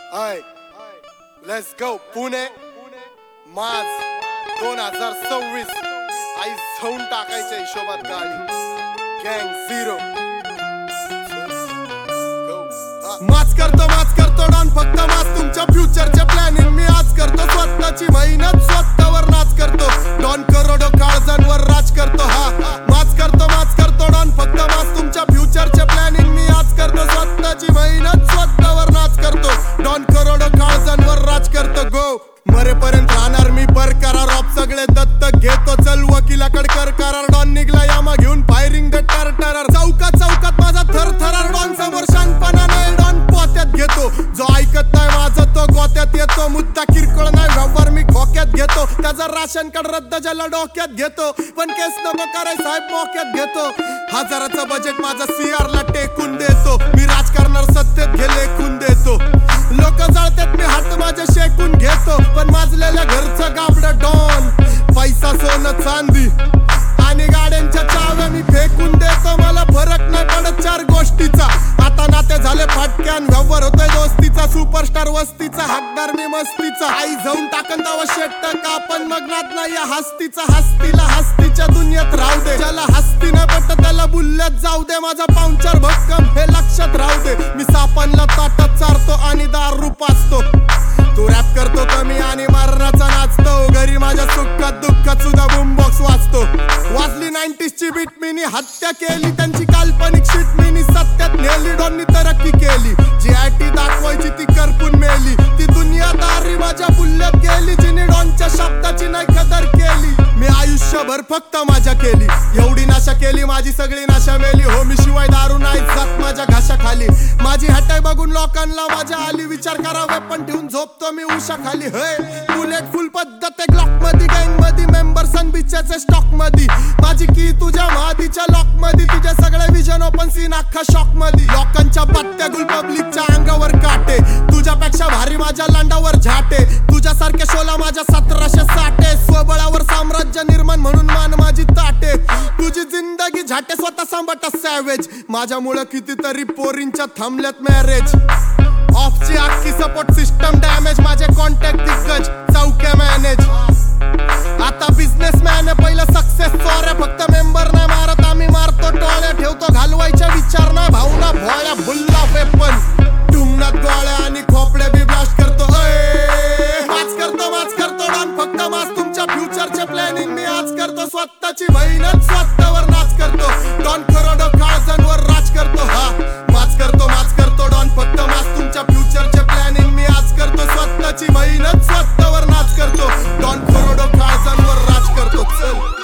let's go Pune March 2026 आई जाऊन टाकायच्या हिशोबात गाडी गँग झिरो माच करतो डॉन फक्त माच तुमच्या फ्युचरचे प्लॅनिंग मी आज करतो स्वतःची मेहनत स्वतःवर नाच करतो डॉन करोडो काळजांवर राज करतो हा माच करतो डॉन फक्त माच तुमच्या फ्युचरचे प्लॅनिंग मी आज करतो स्वतःची मेहनत स्वतःवर नाच करतो डॉन करोडो काळजांवर राज करतो गो मरेपर्यंत राहणार मी बरकरार ऑफ सगळे दत्तक घेतो चल वकिलाकड कर करार डॉन निघला यामा घेऊन फायरिंग द टर चौकात माझा थरथरार डॉन समोर शानपणा नाही डॉन पोत्यात घेतो जो ऐकत नाही माझं तो गोत्यात येतो मुद्दा किरकोळ नाही व्यवहार मी खोक्यात घेतो त्याचा राशन कार्ड रद्द ज्याला डोक्यात घेतो पण केस नको कराय साहेब मोक्यात घेतो हजाराचं बजेट माझा CR ला टेकून देतो मी राजकारणार सत्तेत गेले खून देतो लोक जळतात मी हात माझे शेकून घेतो पण माजलेल्या घरचं गाबडं डॉन पैसा सोनं चांदी आणि गाड्यांच्या चाव्या मी फेकून देतो मला फरक नाही पडत चार गोष्टीचा आता नाते झाले फटक्यान व्यवहार होतोय दोस्तीचा सुपरस्टार वस्तीचा हकदार मी मस्तीचा आई जाऊन टाकन दावा शेट का पण मग्नात नाही या हस्तीचा हस्तीला हस्तीच्या दुनियेत राहू दे ज्याला हस्ती नाही पटत त्याला बुल्ल्यात जाऊ दे माझा पाहुणचार भक्कम हे लक्षात राहू दे मी सापांना ताटात चारतो आणि दारू पाचतो तू रॅप करतो कमी आणि मरणाचा नाचतो घरी माझ्या सुखात दुःखात सुद्धा बूमबॉक्स वाजतो वाजली 90s ची बीट मिनी हत्या केली त्यांची काल्पनिक शीट मिनी सत्यात नेली डॉननी तरक्की केली GIT दाखवायची ती करपून मेली ती दुनियादारी माझ्या बुल्ल्यात गेली जिने डॉनच्या शब्दाची नाही कदर केली मी आयुष्यभर फक्त माझ्या केली एवढी नाशा केली माझी सगळी नाशा मेली हो मी शिवाय दारू नाही जात माझ्या घाशाखाली माझी हटाई बघून लोकांना माझ्या आली विचार करावे पण ठेवून झोपतो मी उषा खाली हे बुलेट फुल पद्धत ग्लॉक मध्ये गँग मध्ये मेंबर सन बिचाचे स्टॉक मध्ये माझी की तुझ्या मादीच्या लॉक मध्ये तुझ्या सगळे विजन ओपन सीन अख्खा शॉक मध्ये लोकांच्या पत्त्या गुल पब्लिकच्या अंगावर काटे तुझ्यापेक्षा भारी माझ्या लांडावर झाटे तुझ्यासारखे शोला माझ्या 1760 स्वबळावर साम्राज्य निर्माण म्हणून मान माझी ताटे तुझी जिंदगी झाटे स्वतः सांभाटा सॅवेज माझ्यामुळे कितीतरी पोरींच्या थांबल्यात मॅरेज ऑफची अख्खी सपोर्ट सिस्टम डॅमेज माझे कॉन्टॅक्ट दिग्गज चौक्या मॅनेज आता बिझनेसमॅन पहिला सक्सेस सॉरे फक्त मेंबर